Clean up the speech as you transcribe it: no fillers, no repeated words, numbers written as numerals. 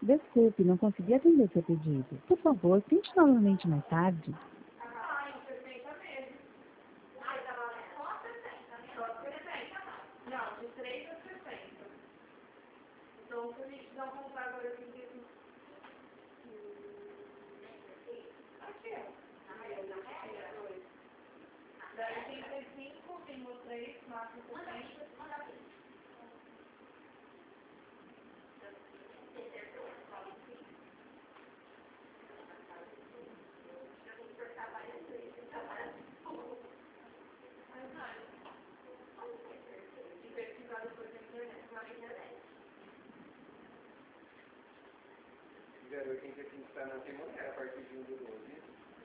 Desculpe, não consegui atender seu pedido. Por favor, tente novamente mais tarde. Garotinho que aqui está na semana, a partir de 1 de 12.